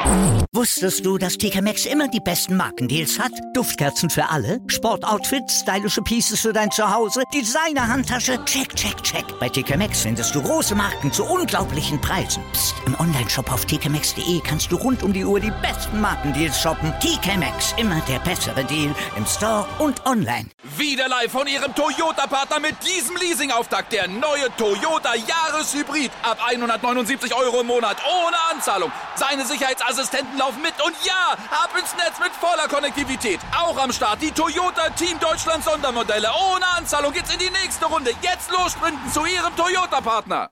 Wusstest du, dass TK Maxx immer die besten Markendeals hat? Duftkerzen für alle, Sportoutfits, stylische Pieces für dein Zuhause, Designer-Handtasche, check, check, check. Bei TK Maxx findest du große Marken zu unglaublichen Preisen. Psst. Im Onlineshop auf tkmaxx.de kannst du rund um die Uhr die besten Markendeals shoppen. TK Maxx, immer der bessere Deal im Store und online. Wieder live von Ihrem Toyota-Partner mit diesem Leasing-Auftakt. Der neue Toyota Jahreshybrid. Ab 179 € im Monat. Ohne Anzahlung. Seine Sicherheitsassistenten laufen mit. Und ja, ab ins Netz mit voller Konnektivität. Auch am Start die Toyota Team Deutschland Sondermodelle. Ohne Anzahlung geht's in die nächste Runde. Jetzt los sprinten zu Ihrem Toyota-Partner.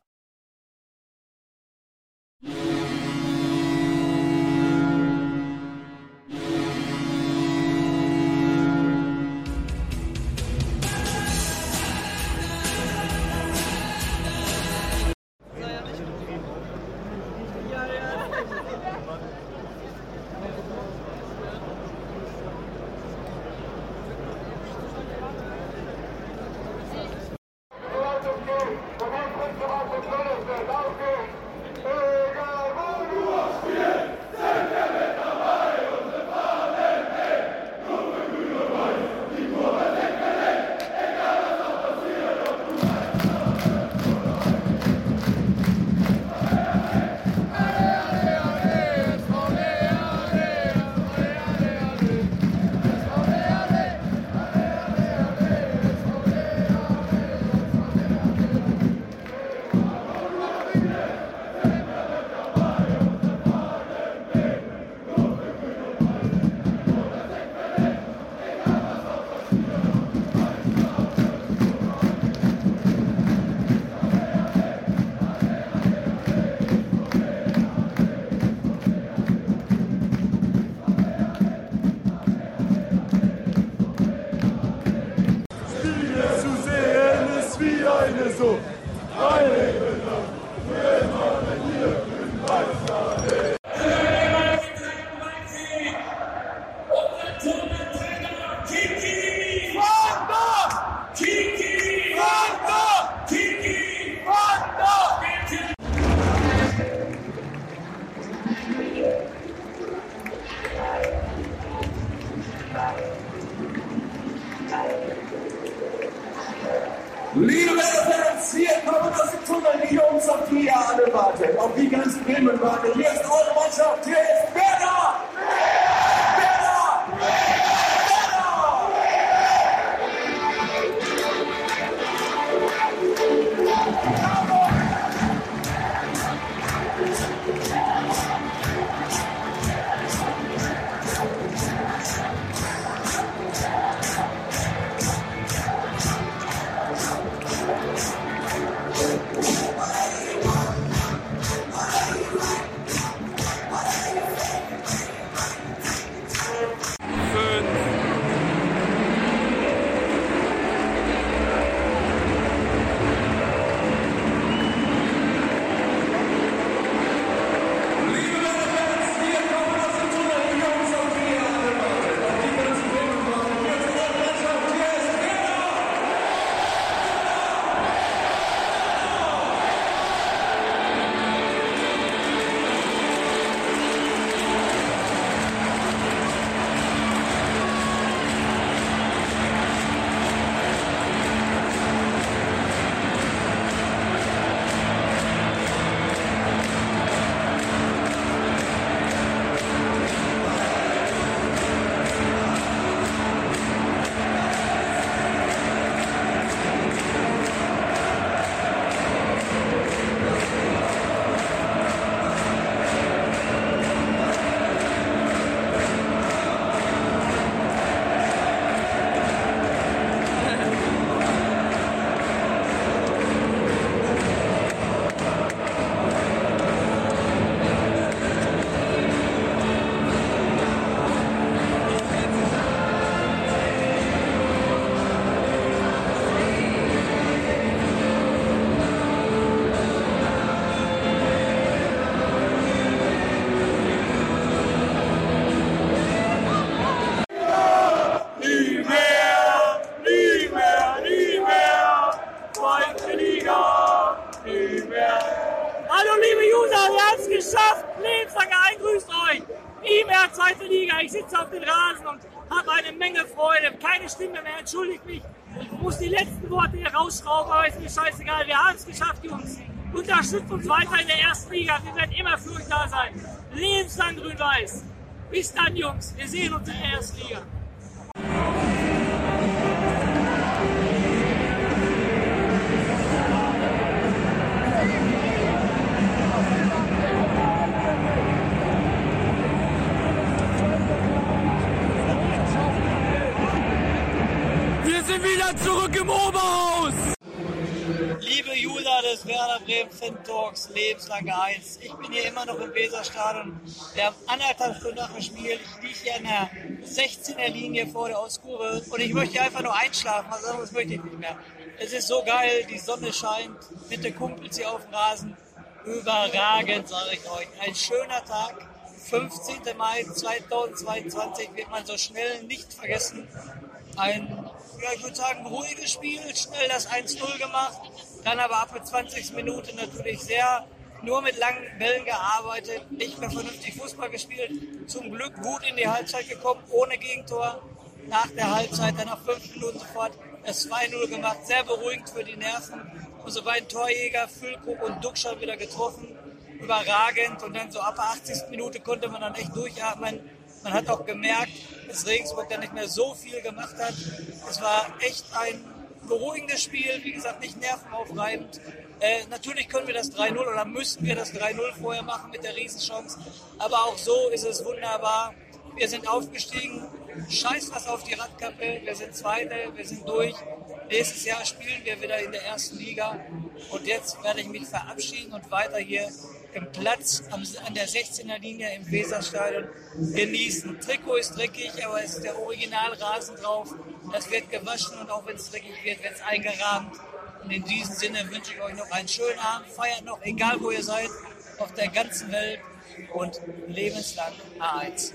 Liebe Fans, hier kommen das Tunnel, die Jungs, auf die ihr alle wartet. Auf die ganze Bremen wartet. Hier ist eure Mannschaft, hier ist Werder! Werder! zweite Liga. Ich sitze auf den Rasen und habe eine Menge Freude. Keine Stimme mehr, entschuldigt mich. Ich muss die letzten Worte hier rausschrauben, aber ist mir scheißegal. Wir haben es geschafft, Jungs. Unterstützt uns weiter in der ersten Liga. Wir werden immer für euch da sein. Lebenslang grün-weiß. Bis dann, Jungs. Wir sehen uns in der ersten Liga. Wir sind wieder zurück im Oberhaus! Liebe User des Werder Bremen Fan Talks, lebenslang eins. Ich bin hier immer noch im Weserstadion. Wir haben 1,5 Stunden nach dem Spiel. Ich liege hier an der 16er Linie vor der Ostkurve und ich möchte einfach nur einschlafen. Was anderes möchte ich nicht mehr. Es ist so geil, die Sonne scheint mit den Kumpels hier auf dem Rasen. Überragend, sage ich euch. Ein schöner Tag. 15. Mai 2022 wird man so schnell nicht vergessen. Ein, ja, ich würde sagen, ruhiges Spiel, schnell das 1-0 gemacht, dann aber ab der 20. Minute natürlich nur mit langen Bällen gearbeitet, nicht mehr vernünftig Fußball gespielt, zum Glück gut in die Halbzeit gekommen, ohne Gegentor, nach der Halbzeit dann nach 5 Minuten sofort das 2-0 gemacht, sehr beruhigend für die Nerven, unsere beiden Torjäger, Füllkrug und Duxcher wieder getroffen, überragend und dann so ab der 80. Minute konnte man dann echt durchatmen. Man hat auch gemerkt, dass Regensburg dann nicht mehr so viel gemacht hat. Es war echt ein beruhigendes Spiel, wie gesagt, nicht nervenaufreibend. Natürlich können wir das 3-0 oder müssten wir das 3-0 vorher machen mit der Riesenchance. Aber auch so ist es wunderbar. Wir sind aufgestiegen. Scheiß was auf die Radkappe. Wir sind Zweite, wir sind durch. Nächstes Jahr spielen wir wieder in der ersten Liga. Und jetzt werde ich mich verabschieden und weiter hier im Platz an der 16er Linie im Weserstadion genießen. Trikot ist dreckig, aber es ist der Originalrasen drauf. Das wird gewaschen und auch wenn es dreckig wird, wird es eingerahmt. Und in diesem Sinne wünsche ich euch noch einen schönen Abend. Feiert noch, egal wo ihr seid, auf der ganzen Welt und lebenslang A1.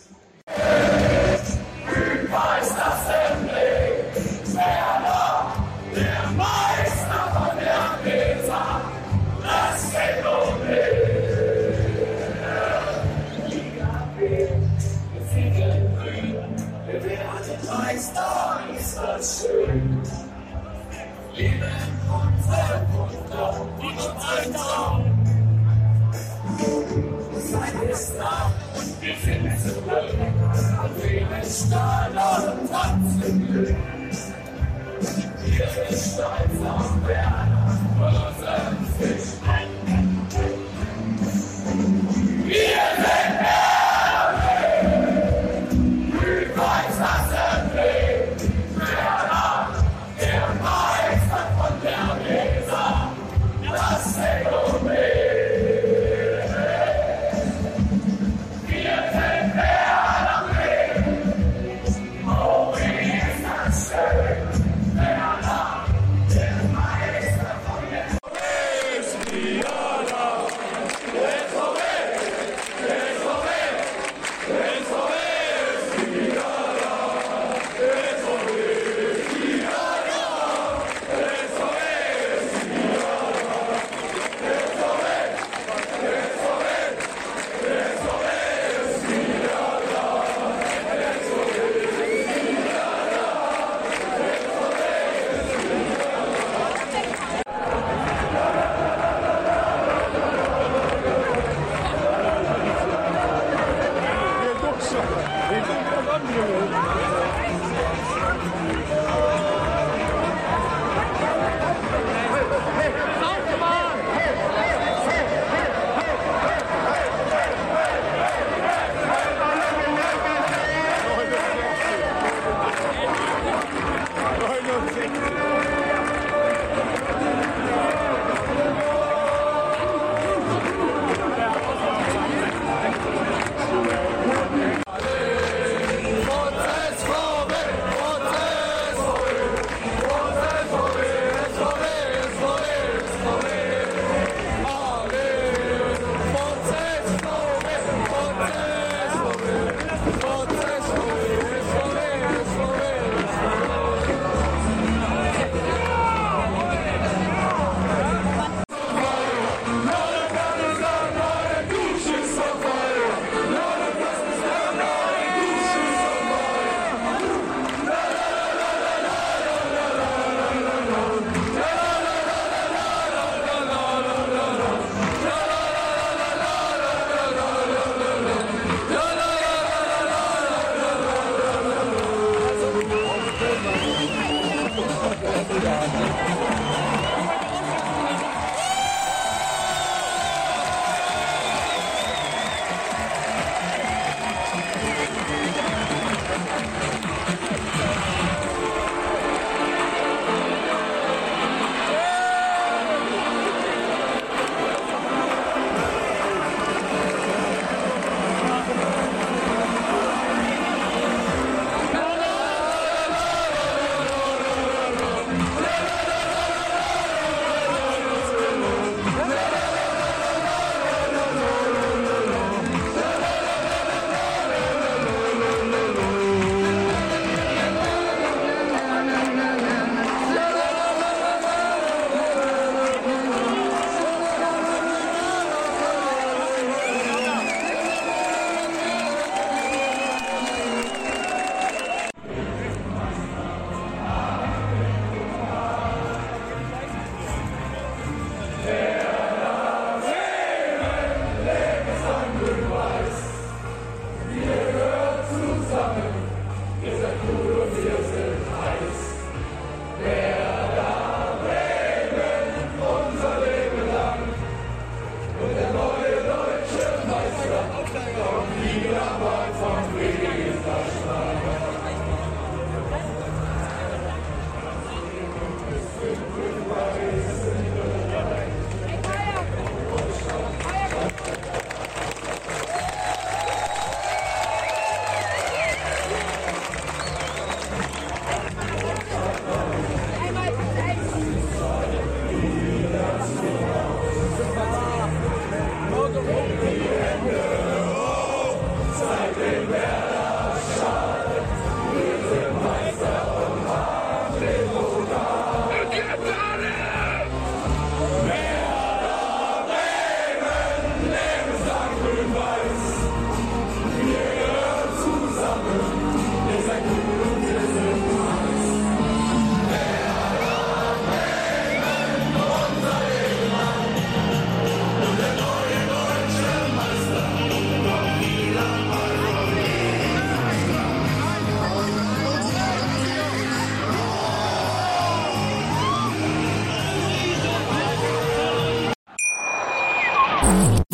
Weiß das denn nicht? Werder, der Meister von der Weser, das Phänomen. Liga B, wir fliegen grün, wir werden Meister, ist das schön. Leben unsere Wunder und unser Traum. Zeit ist da und wir sind zurück. Wir Stahl und tanzen Glück. Wir sind stolz auf Werder, unseren Fisch. Wir sind Werder, grün-weiß Hassenblick. Werder, der Meister von der Weser, das Phänomen.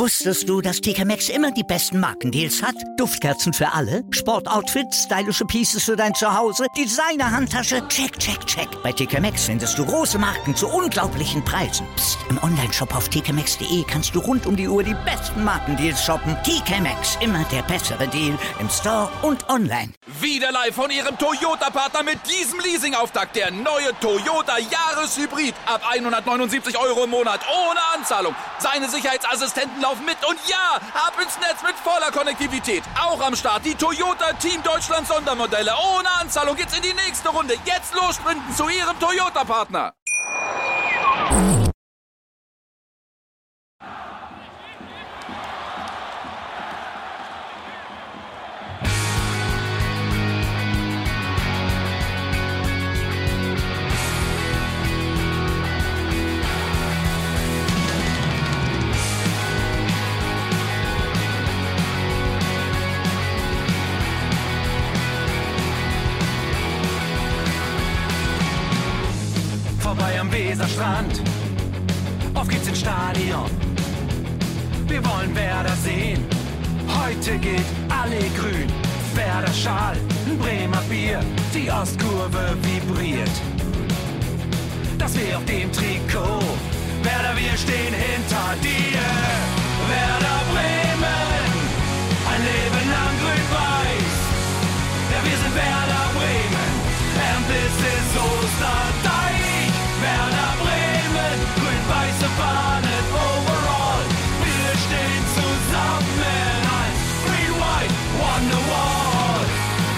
Wusstest du, dass TK Maxx immer die besten Markendeals hat? Duftkerzen für alle, Sportoutfits, stylische Pieces für dein Zuhause, Designer-Handtasche, check, check, check. Bei TK Maxx findest du große Marken zu unglaublichen Preisen. Psst. Im Onlineshop auf tkmaxx.de kannst du rund um die Uhr die besten Markendeals shoppen. TK Maxx, immer der bessere Deal im Store und online. Wieder live von Ihrem Toyota-Partner mit diesem Leasing-Auftakt. Der neue Toyota Jahreshybrid. Ab 179 Euro im Monat ohne Anzahlung. Seine Sicherheitsassistenten laufen mit und ja, ab ins Netz mit voller Konnektivität. Auch am Start die Toyota Team Deutschland Sondermodelle. Ohne Anzahlung geht's in die nächste Runde. Jetzt los sprinten zu Ihrem Toyota-Partner. Vorbei am Weserstrand, auf geht's ins Stadion. Wir wollen Werder sehen, heute geht alle grün. Werder Schal, ein Bremer Bier, die Ostkurve vibriert. Das weh auf dem Trikot, Werder, wir stehen hinter dir. Werder Bremen, ein Leben lang grün-weiß. Ja, wir sind Werder Bremen, and this is Osterdeich. Werder Bremen, grün-weiße Fahnen overall. Wir stehen zusammen als Green White Wonderwall.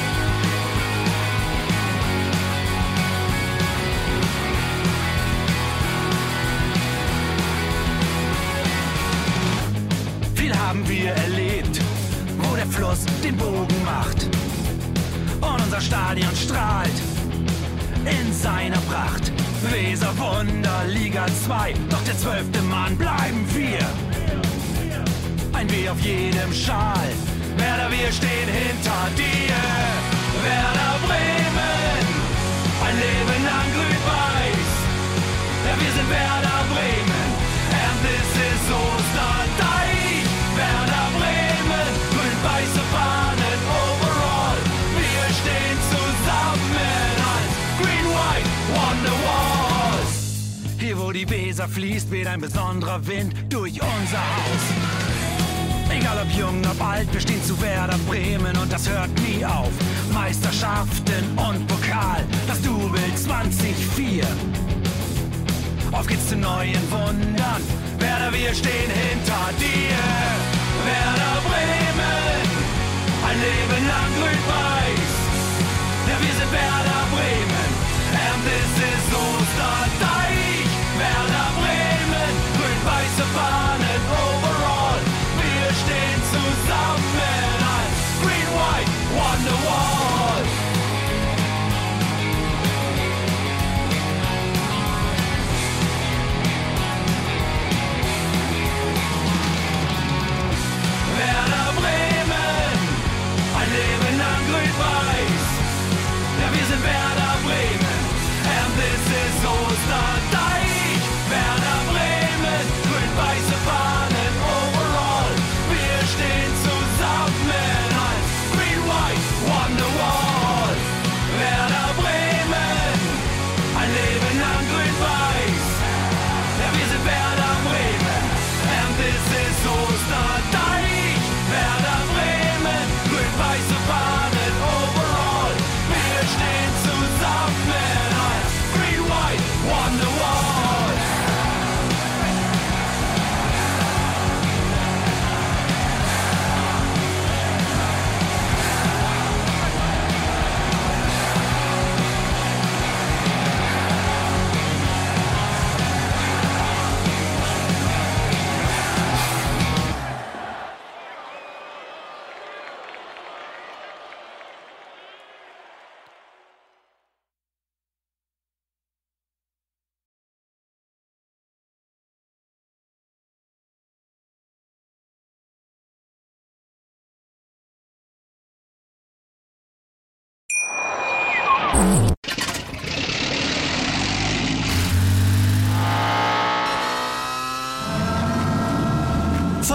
Viel haben wir erlebt, wo der Fluss den Bogen macht. Und unser Stadion strahlt in seiner Pracht. Weser Wunder, Liga 2, doch der 12. Mann bleiben wir. Ein W auf jedem Schal, Werder, wir stehen hinter dir. Werder Bremen, ein Leben lang grün-weiß. Ja, wir sind Werder Bremen, and this is Osterdeich. Werder Bremen, grün-weiße Fahnen overall. Wir stehen zusammen als Green White Wonderwall. Hier wo die Weser fließt, weht ein besonderer Wind durch unser Haus. Egal ob jung, ob alt, wir stehen zu Werder Bremen und das hört nie auf. Meisterschaften und Pokal, das Double 2004. Auf geht's zu neuen Wundern, Werder, wir stehen hinter dir. Werder Bremen, ein Leben lang grün-weiß. Ja, wir sind Werder Bremen, and this is Osterdeich. Werder Bremen, grün-weiße Fahnen overall. Wir stehen zusammen als Green White Wonderwall. Werder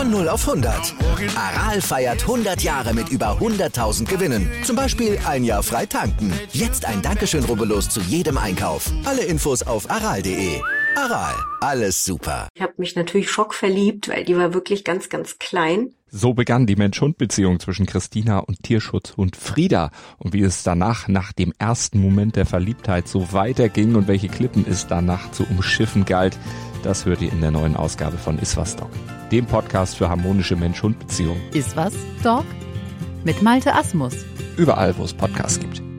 Von 0 auf 100. Aral feiert 100 Jahre mit über 100.000 Gewinnen. Zum Beispiel ein Jahr frei tanken. Jetzt ein Dankeschön, rubbellos zu jedem Einkauf. Alle Infos auf aral.de. Aral, alles super. Ich habe mich natürlich schockverliebt, weil die war wirklich ganz, ganz klein. So begann die Mensch-Hund-Beziehung zwischen Christina und Tierschutzhund Frieda. Und wie es danach, nach dem ersten Moment der Verliebtheit, so weiterging und welche Klippen es danach zu umschiffen galt, das hört ihr in der neuen Ausgabe von Iswas Dog, dem Podcast für harmonische Mensch-Hund-Beziehungen. Iswas Dog? Mit Malte Asmus. Überall, wo es Podcasts gibt.